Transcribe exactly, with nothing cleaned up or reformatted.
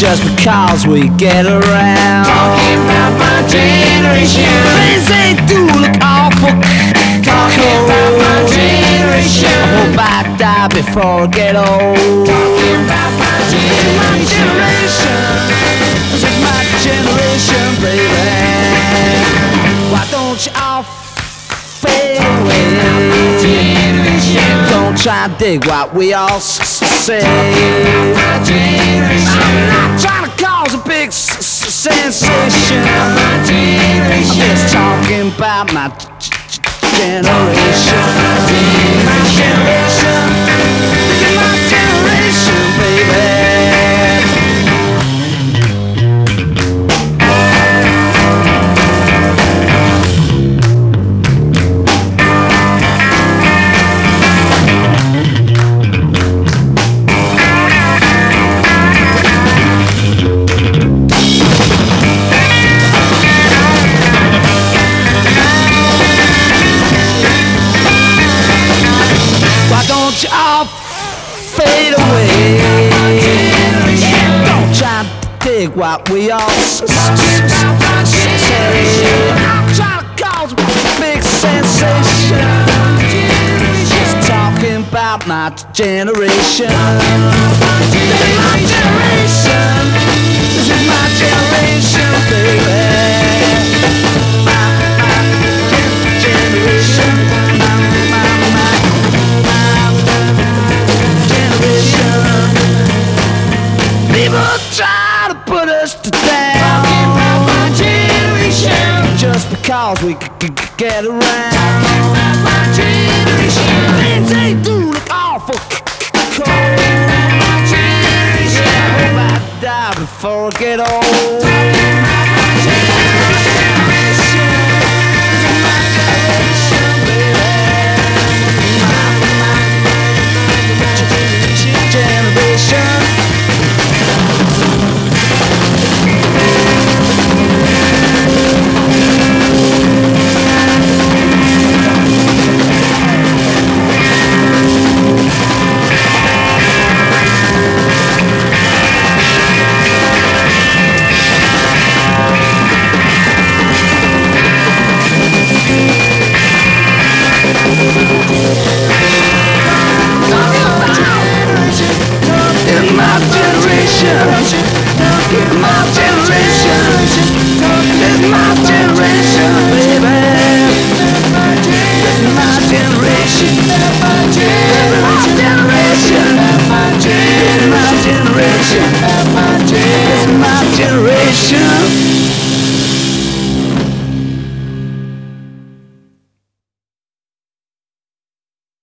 just because we get around. Talking about my generation. Things they do look awful. Talking about my generation. I hope I die before I get old. Talking about my generation. This is my generation, baby. Why don't you all fade away? Don't try to dig what we all s- say. My generation. I'm not trying to cause a big s- s- sensation. My generation. I'm just talking about my g- g- generation. My generation. This is my generation, baby. Why don't you all fade away? Don't try to dig what we all s- s- s- say. I'm trying to cause a big sensation. Just talking about my generation. This is my generation. This is my generation, baby. My, my generation. My, my, my. People try to put us to down. Talking about my generation. Just because we c- c- get around. Talking about my generation. Things they do look awful c- c- cold. My generation. I hope I die before I get old.